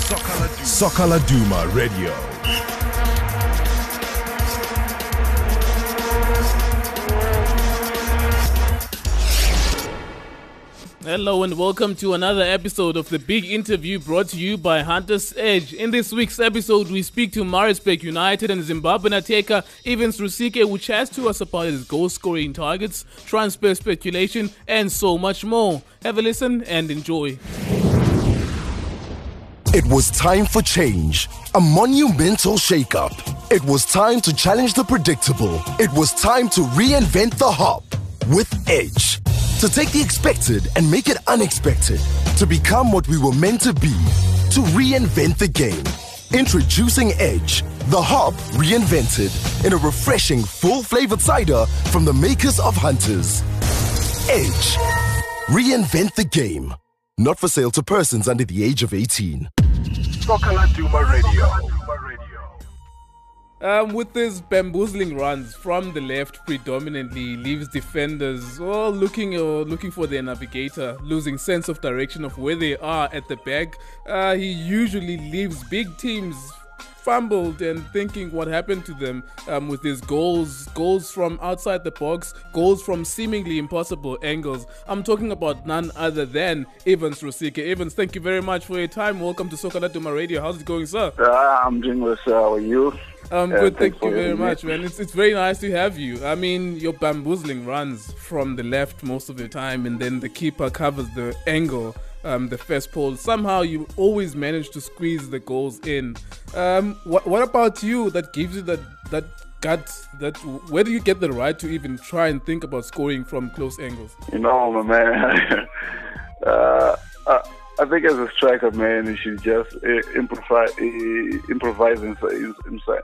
Soccer Laduma Radio. Hello and welcome to another episode of The Big Interview brought to you by Hunters Edge. In this week's episode, we speak to Maritzburg United and Zimbabwean attacker Evans Rusike, which has to us about his goal-scoring targets, transfer speculation, and so much more. Have a listen and enjoy. It was time for change, a monumental shake-up. It was time to challenge the predictable. It was time to reinvent the hop with Edge. To take the expected and make it unexpected. To become what we were meant to be. To reinvent the game. Introducing Edge, the hop reinvented in a refreshing, full-flavored cider from the makers of Hunters. Edge. Reinvent the game. Not for sale to persons under the age of 18. Soccer Laduma Radio. With his bamboozling runs from the left predominantly leaves defenders all looking for their navigator, losing sense of direction of where they are at the back. He usually leaves big teams fumbled and thinking what happened to them with his goals from outside the box, goals from seemingly impossible angles. I'm talking about none other than Evans Rusike. Evans, thank you very much for your time. Welcome to Soccer Laduma Radio. How's it going, sir? I'm doing well, sir. How are you? Good, thank you very much, man. It's very nice to have you. I mean, your bamboozling runs from the left most of the time, and then the keeper covers the angle, the first pole. Somehow you always manage to squeeze the goals in. What about you that gives you that guts? Where do you get the right to even try and think about scoring from close angles? You know, my man, I think as a striker, man, you should just improvise inside.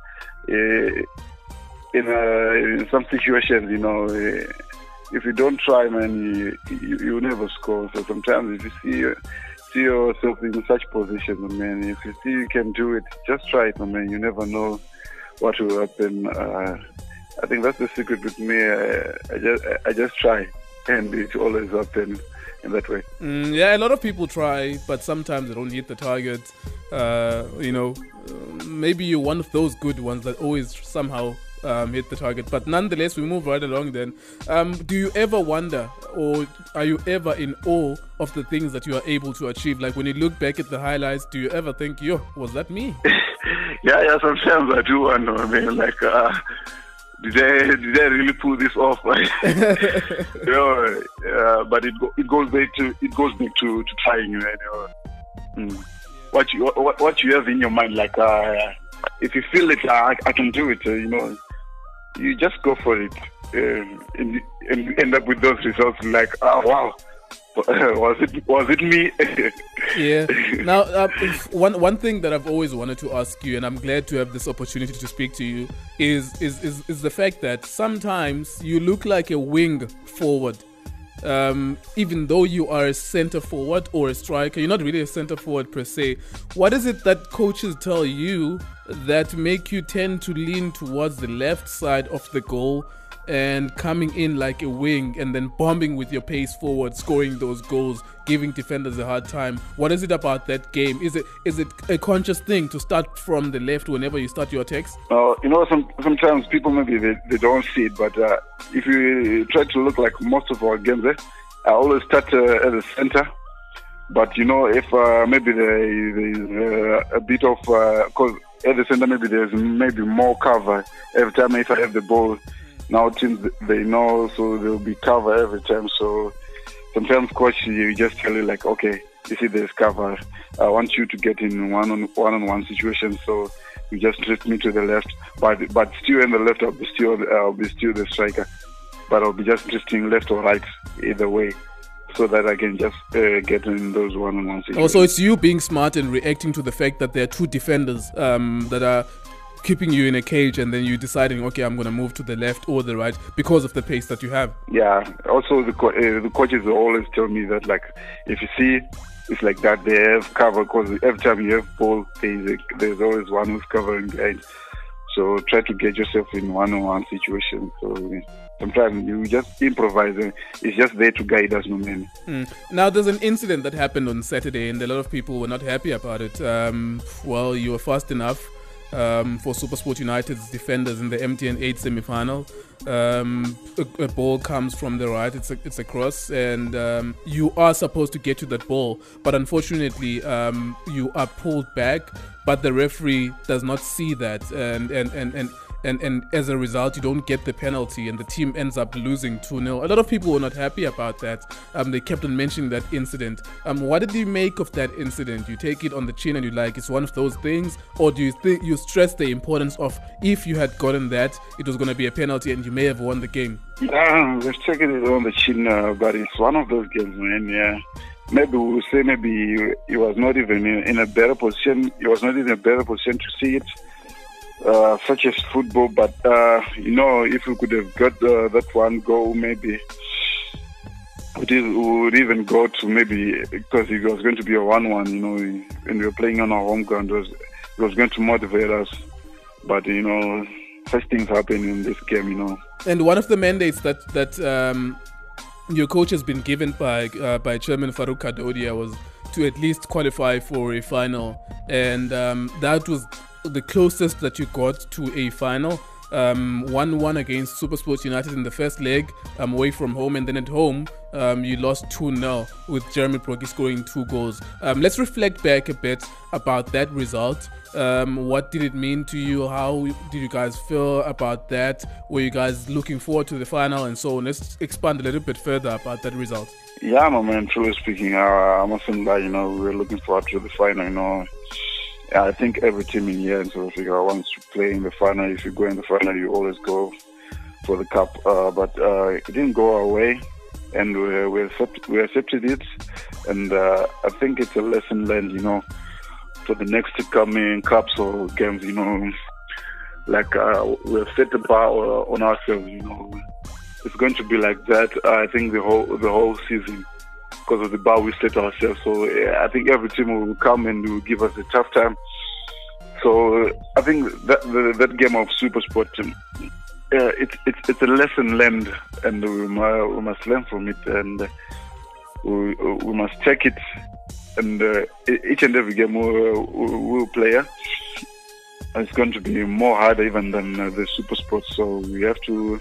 In some situations, you know, if you don't try, man, you never score. So sometimes if you see yourself in such positions, man, if you see you can do it, just try it, man. You never know what will happen. I think that's the secret with me. I just try, and it always happens in that way. Yeah, a lot of people try, but sometimes they don't hit the target. Maybe you're one of those good ones that always somehow hit the target. But nonetheless, we move right along then. Do you ever wonder, or are you ever in awe of the things that you are able to achieve? Like when you look back at the highlights, do you ever think, yo, was that me? Yeah, sometimes I do wonder. I mean, like, did I really pull this off? You know, but it goes back to trying. You know, what you have in your mind, like if you feel it, I can do it. You know, you just go for it, and you end up with those results. Like, oh wow, was it me? Yeah. Now, one thing that I've always wanted to ask you, and I'm glad to have this opportunity to speak to you, is the fact that sometimes you look like a wing forward. Even though you are a center forward or a striker, you're not really a center forward per se. What is it that coaches tell you that make you tend to lean towards the left side of the goal and coming in like a wing and then bombing with your pace forward, scoring those goals, giving defenders a hard time? What is it about that game? Is it a conscious thing to start from the left whenever you start your attacks? You know, sometimes people maybe they don't see it, but if you try to look like most of our games, I always start at the center. But you know, if maybe there's a bit of because at the center maybe there's more cover every time if I have the ball. Now teams, they know, so there'll be cover every time. So sometimes coach, you just tell you like, okay, you see there's cover. I want you to get in one-on-one situation. So you just drift me to the left, but still in the left, I'll be still the striker. But I'll be just drifting left or right, either way, so that I can just get in those one-on-one situations. Also, it's you being smart and reacting to the fact that there are two defenders that are keeping you in a cage, and then you deciding, okay, I'm going to move to the left or the right because of the pace that you have. Yeah. Also, the coaches always tell me that, like, if you see it's like that, they have cover, because every time you have ball, there's always one who's covering behind. So try to get yourself in one-on-one situation. So sometimes you just improvise. It's just there to guide us, no man. Now, there's an incident that happened on Saturday, and a lot of people were not happy about it. Well, you were fast enough for SuperSport United's defenders in the MTN 8 semi-final. A ball comes from the right, it's a cross, and you are supposed to get to that ball, but unfortunately you are pulled back, but the referee does not see that, and as a result you don't get the penalty, and the team ends up losing 2-0. A lot of people were not happy about that. They kept on mentioning that incident. What did you make of that incident? You take it on the chin and you're like, it's one of those things, or do you think you stress the importance of, if you had gotten that, it was going to be a penalty and you may have won the game? Yeah, let's take it on the chin, but it's one of those games, man. Yeah, maybe we'll say maybe he was not even in a better position. He was not in a better position to see it. Such as football, but if we could have got that one goal, maybe we would even go to maybe, because it was going to be a 1-1, when we were playing on our home ground, it was going to motivate us. But such things happen in this game, And one of the mandates that your coach has been given by Chairman Farouk Kadodia was to at least qualify for a final, and that was the closest that you got to a final. 1-1 against SuperSport United in the first leg, away from home, and then at home you lost 2-0 with Jeremy Brockie scoring 2 goals. Let's reflect back a bit about that result. What did it mean to you? How did you guys feel about that? Were you guys looking forward to the final and so on? Let's expand a little bit further about that result. Yeah, my man, truly speaking, I mustn't lie, we were looking forward to the final, I think every team in here in South Africa wants to play in the final. If you go in the final, you always go for the cup. But it didn't go our way, and we accepted it. And I think it's a lesson learned, for the next coming cups or games, like we've set the bar on ourselves, It's going to be like that, I think, the whole season, because of the bar we set ourselves. So I think every team will come and will give us a tough time. So I think that game of SuperSport, it's a lesson learned, and we must learn from it, and we must take it. And each and every game we'll play. It's going to be more harder even than the SuperSport. So we have to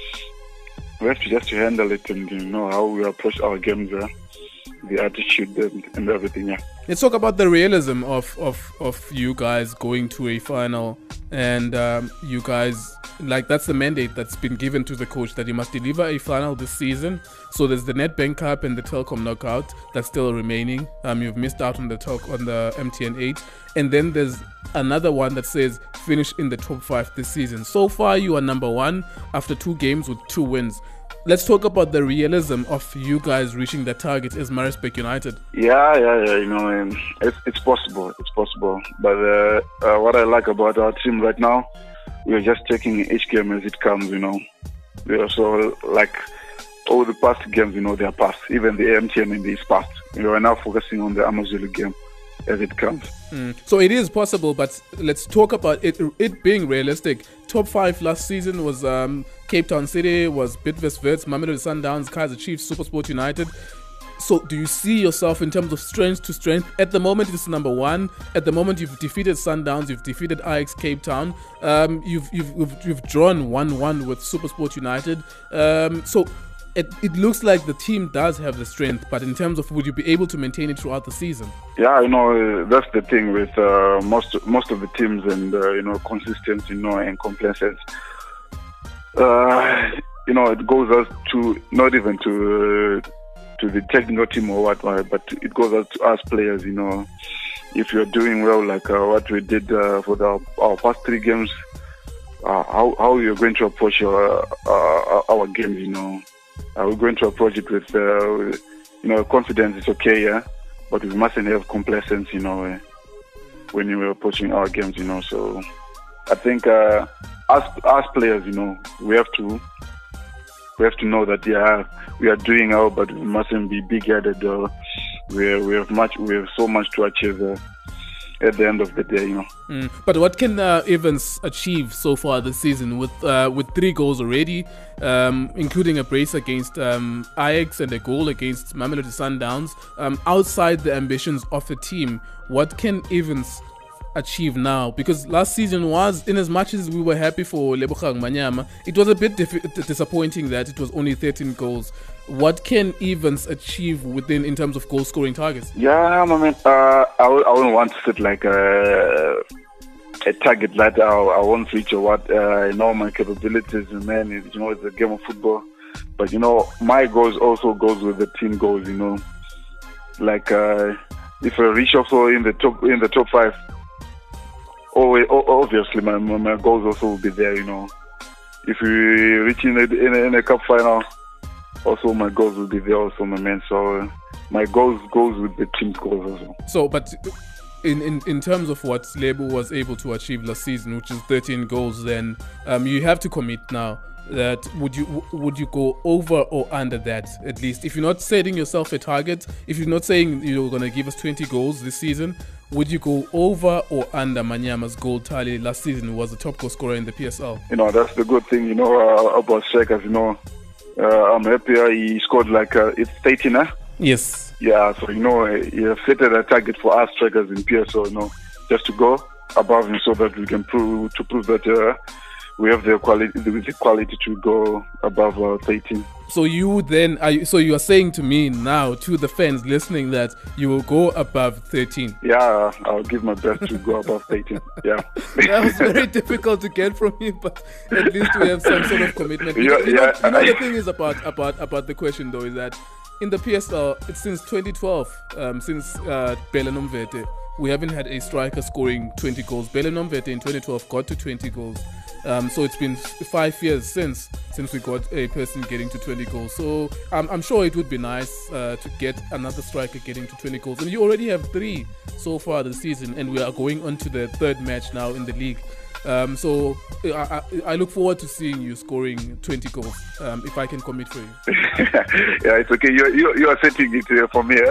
just to handle it, and how we approach our games. The attitude and everything, yeah. Let's talk about the realism of you guys going to a final, and you guys, like, that's the mandate that's been given to the coach, that you must deliver a final this season. So there's the Nedbank Cup and the Telkom Knockout that's still remaining. You've missed out on the MTN 8, and then there's another one that says finish in the top 5 this season. So far you are number 1 after 2 games with 2 wins. Let's talk about the realism of you guys reaching the target as Maritzburg United. Yeah. It's possible. It's possible. But what I like about our team right now, we are just taking each game as it comes. We also, like, all the past games, they are past. Even the MTN is past. We are now focusing on the AmaZulu game as it comes. So it is possible, but let's talk about it being realistic. Top 5 last season was Cape Town City, was Bidvest Wits, Mamelodi Sundowns, Kaizer Chiefs, SuperSport United. So do you see yourself in terms of strength to strength? At the moment, it's number 1. At the moment, you've defeated Sundowns, you've defeated Ajax Cape Town, you've drawn 1-1 with SuperSport United. So it looks like the team does have the strength, but in terms of, would you be able to maintain it throughout the season? Yeah, that's the thing with most of the teams, and consistency, and complacency. It goes out to not even to the technical team or what, but it goes out to us players. If you're doing well, like what we did for our past 3 games, how you're going to approach our games. Are we going to approach it with confidence? It's okay, yeah, but we mustn't have complacency, when you're approaching our games, So I think us players, we have to know that, yeah, we are doing well, but we mustn't be big-headed. We have so much to achieve. at the end of the day, But what can Evans achieve so far this season with 3 goals already, including a brace against Ajax and a goal against Mamelodi Sundowns? Outside the ambitions of the team, what can Evans achieve now? Because last season was, in as much as we were happy for Lebogang Manyama, it was a bit disappointing that it was only 13 goals. What can Evans achieve in terms of goal scoring targets? Yeah, I mean, I wouldn't want to set like a target that I won't reach or what. I know my capabilities, man. It's a game of football. But my goals also goes with the team goals. Like if I reach also in the top 5, obviously my goals also will be there. If we reach in a cup final, also my goals will be there also, my man. So my goals goes with the team's goals also. So, but in terms of what Lebo was able to achieve last season, which is 13 goals, then you have to commit now. That would you go over or under that, at least? If you're not setting yourself a target, if you're not saying you're going to give us 20 goals this season, would you go over or under Manyama's goal tally last season, who was the top goal scorer in the PSL? That's the good thing, about strikers. I'm happy he scored it's 13, huh? Yes. Yeah, so he have set a target for us strikers in PSL, just to go above him so that we can prove that we have the quality to go above 13. So you are saying to me now, to the fans listening, that you will go above 13? Yeah, I'll give my best to go above 13. Yeah. That was very difficult to get from you, but at least we have some sort of commitment. The thing is about the question though is that in the PSL, it's since 2012, since Bela Nomvete, we haven't had a striker scoring 20 goals. Bela Nomvete in 2012 got to 20 goals. So it's been 5 years since we got a person getting to 20 goals. So I'm sure it would be nice to get another striker getting to 20 goals. And you already have 3 so far this season, and we are going on to the 3rd match now in the league. So I look forward to seeing you scoring 20 goals, if I can commit for you. Yeah, it's okay. You are setting it for me.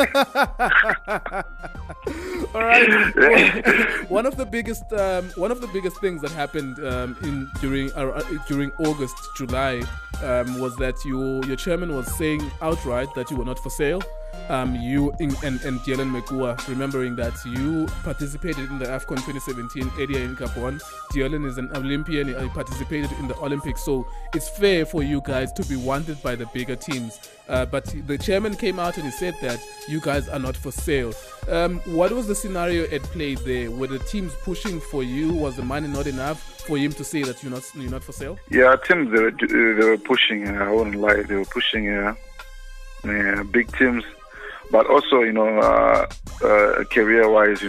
All right. One of the biggest things that happened during August, July, was that your chairman was saying outright that you were not for sale. You and Dylan Mekua, remembering that you participated in the AFCON 2017 area in Gabon. Dylan is an Olympian, he participated in the Olympics, so it's fair for you guys to be wanted by the bigger teams. But the chairman came out and he said that you guys are not for sale. What was the scenario at play there? Were the teams pushing for you? Was the money not enough for him to say that you're not for sale? Yeah, teams they were pushing. I wouldn't lie, they were pushing big teams. But also, career-wise,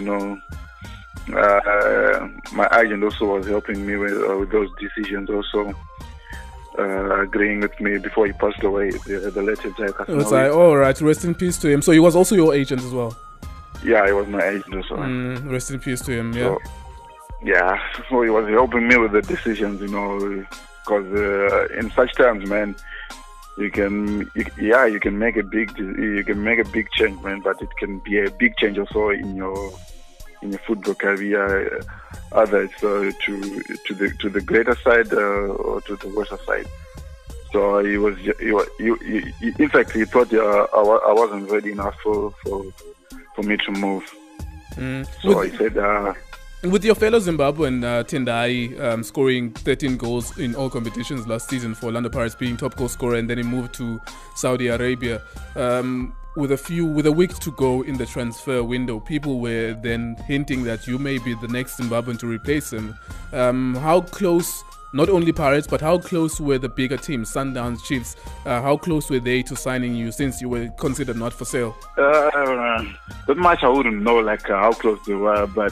my agent also was helping me with those decisions. Also, agreeing with me before he passed away. The late Jack. It was like, all right, rest in peace to him. So he was also your agent as well. Yeah, he was my agent also. Rest in peace to him. Yeah. So he was helping me with the decisions, because in such times, man. You can make a big change, man. But it can be a big change also in your football career, either it's to the greater side or to the worse side. So he in fact he thought I wasn't ready enough for me to move. So he said. With your fellow Zimbabwean Tendai scoring 13 goals in all competitions last season for Orlando Pirates, being top goal scorer, and then he moved to Saudi Arabia. With a week to go in the transfer window, people were then hinting that you may be the next Zimbabwean to replace him. How close, not only Pirates, but how close were the bigger teams, Sundowns, Chiefs? How close were they to signing you, since you were considered not for sale? That much I wouldn't know, how close they were, but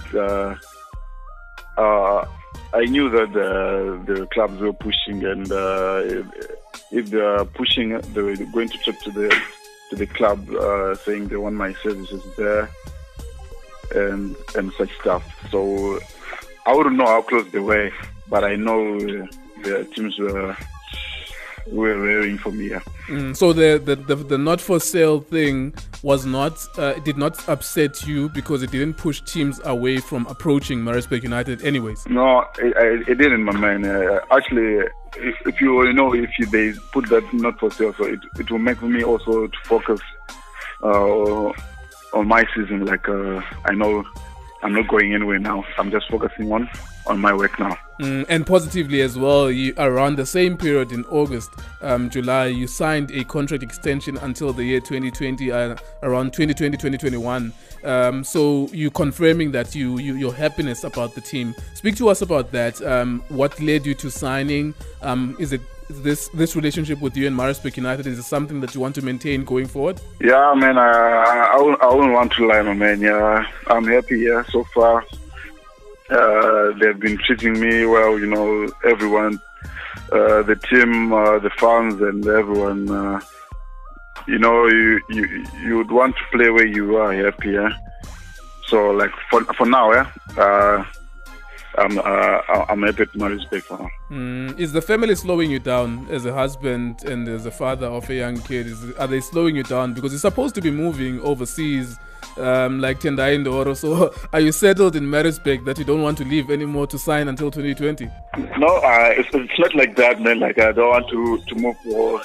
I knew that the clubs were pushing, and if they are pushing, they were going to talk to the club, saying they want my services there, and such stuff. So I wouldn't know how close they were, but I know the teams were rearing for me. Yeah. So the not for sale thing was not did not upset you because it didn't push teams away from approaching Maritzburg United, anyways. No, it didn't, my man. Actually, if you know, if they put that not for sale, so it will make me also to focus on my season. Like I know I'm not going anywhere now. I'm just focusing on my work now. And positively as well, around the same period in August, July, you signed a contract extension until the year 2020, around 2020-2021. So you confirming that your happiness about the team. Speak to us about that. What led you to signing? Is it this relationship with you and Maritzburg United, is it something that you want to maintain going forward? Yeah, man. I wouldn't want to lie, my man. Yeah, I'm happy here so far. They've been treating me well, you know, everyone, the team, the fans, and everyone. You know, you would want to play where you are happy. Yeah? So, like for now, yeah, I'm happy at Maritzburg for now. Is the family slowing you down as a husband and as a father of a young kid? Are they slowing you down because you're supposed to be moving overseas? Like Tendai Ndoro. So are you settled in Maritzburg that you don't want to leave anymore to sign until 2020? No, it's not like that, man. Like I don't want to move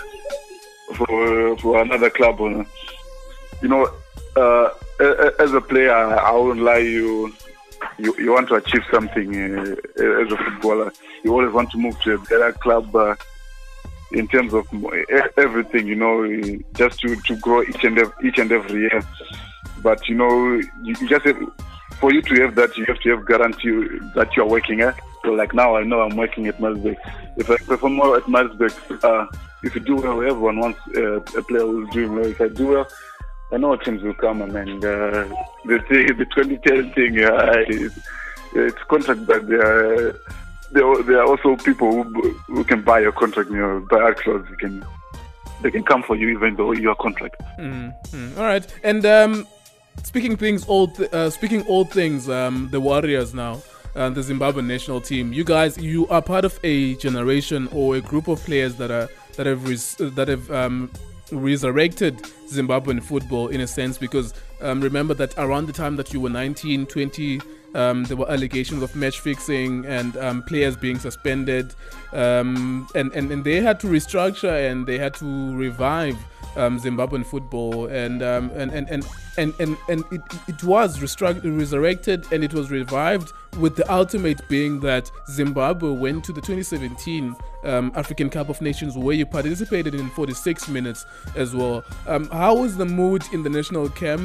for another club. You know, as a player, I won't lie, you want to achieve something as a footballer. You always want to move to a better club in terms of everything, you know, just to grow each and every year. But you know, you just have, for you to have that, you have to have guarantee that you are working at. So like now, I know I'm working at Maritzburg. If I perform well at Maritzburg, if you do well, everyone wants a player who's doing well. If I do well, I know teams will come. And the 2010 thing, it's contract, but there are also people who can buy your contract. You know, buy a clause. They can come for you even though you're contract. All right, and. Speaking old things, the Warriors now, the Zimbabwe national team. You guys, you are part of a generation or a group of players that have resurrected Zimbabwean football in a sense, because remember that around the time that you were 19, 20, there were allegations of match fixing and players being suspended, and they had to restructure and they had to revive Zimbabwean football, and it was resurrected and it was revived, with the ultimate being that Zimbabwe went to the 2017 African Cup of Nations, where you participated in 46 minutes as well. How is the mood in the national camp?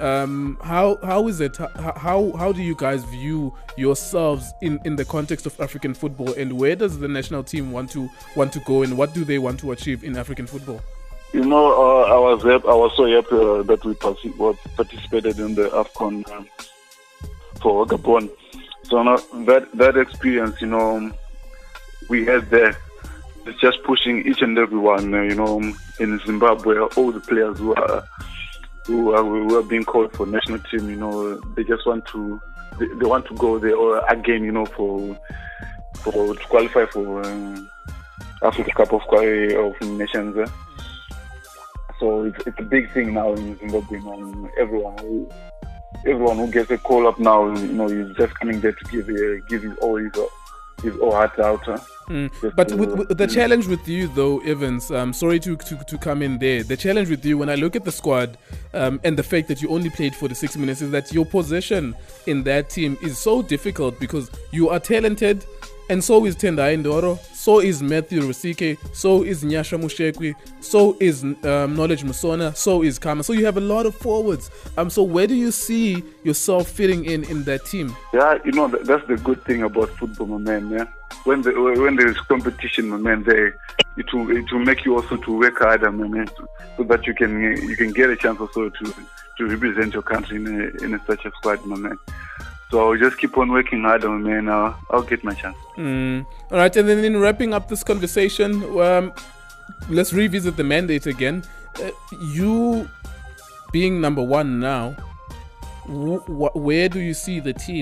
How is it? How do you guys view yourselves in the context of African football, and where does the national team want to go, and what do they want to achieve in African football? You know, I was so happy that we participated in the AFCON for Gabon. So now that experience, you know, we had there. It's just pushing each and everyone, you know, in Zimbabwe, all the players who are being called for national team. You know, they just want to go there or again, you know, to qualify for Africa Cup of Nations. So it's a big thing now in Zimbabwe. Everyone who gets a call up now, you know, he's just coming there to give his all heart out. But with the challenge with you, though, Evans, sorry to come in there. The challenge with you, when I look at the squad and the fact that you only played 46 minutes, is that your position in that team is so difficult, because you are talented, and so is Tendai Ndoro, so is Matthew Rusike, so is Nyasha Mushekwi, so is Knowledge Musona, so is Kama. So you have a lot of forwards. So where do you see yourself fitting in that team? Yeah, you know, that's the good thing about football, my man. Yeah, when there is competition, my man, it will make you also to work harder, my man, so that you can get a chance also to represent your country in such a squad, my man. So just keep on working hard, man. I'll get my chance. All right, and then in wrapping up this conversation, let's revisit the mandate again. You being number one now, where do you see the team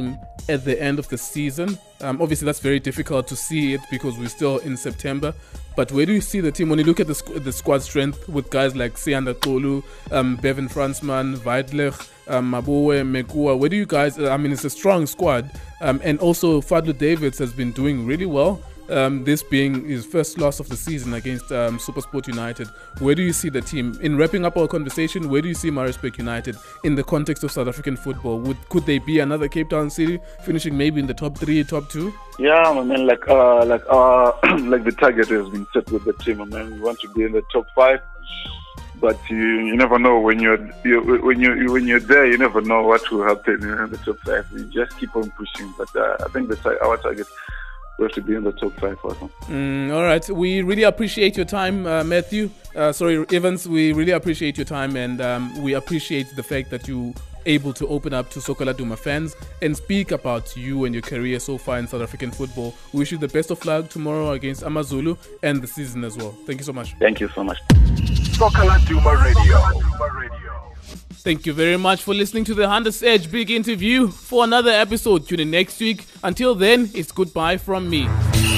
at the end of the season? Obviously, that's very difficult to see it because we're still in September. But where do you see the team when you look at the squad strength with guys like Siyanda Xolo, Bevan Fransman, Weidlich, Maboe, Mekua? Where do you guys? It's a strong squad, and also Fadlu Davids has been doing really well. This being his first loss of the season against SuperSport United. Where do you see the team? In wrapping up our conversation, where do you see Maritzburg United in the context of South African football? Could they be another Cape Town city, finishing maybe in the top 3, top 2? Yeah, I mean, like the target has been set with the team. I mean, we want to be in the top 5, but you never know when you're there. You never know what will happen in the top 5. You just keep on pushing. But I think our target. We have to be in the top 5 also. All right. We really appreciate your time, Matthew. Evans. We really appreciate your time, and we appreciate the fact that you able to open up to Soccer Laduma fans and speak about you and your career so far in South African football. We wish you the best of luck tomorrow against AmaZulu and the season as well. Thank you so much. Thank you so much. Soccer Laduma Radio. Thank you very much for listening to the Hunter's Edge Big Interview. For another episode, tune in next week. Until then, it's goodbye from me.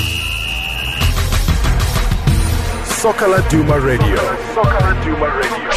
Soccer Laduma Radio.